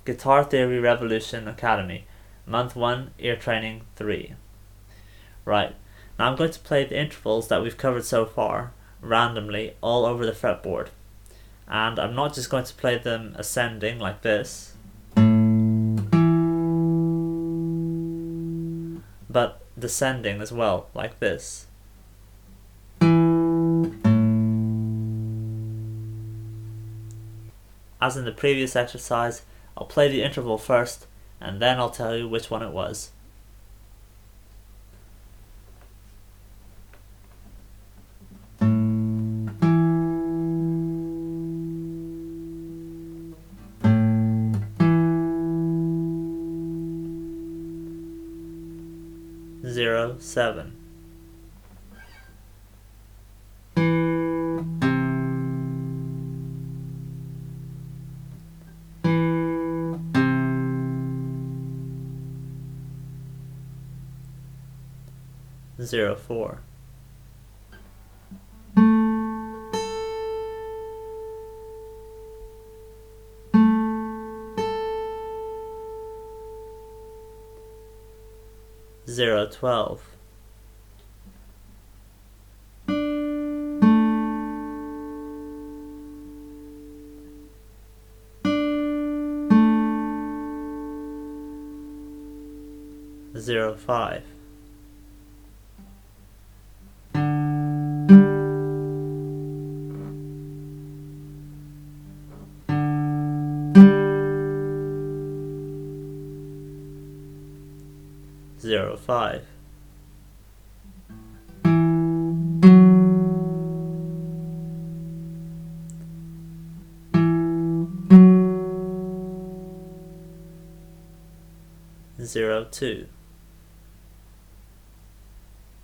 Guitar Theory Revolution Academy, Month 1, Ear Training 3. Right, now I'm going to play the intervals that we've covered so far, randomly, all over the fretboard. And I'm not just going to play them ascending like this, but descending as well, like this. As in the previous exercise, I'll play the interval first, and then I'll tell you which one it was. Zero, 7. Zero, 4. Zero, 12. Zero, 5. Zero, 5. Zero, 2.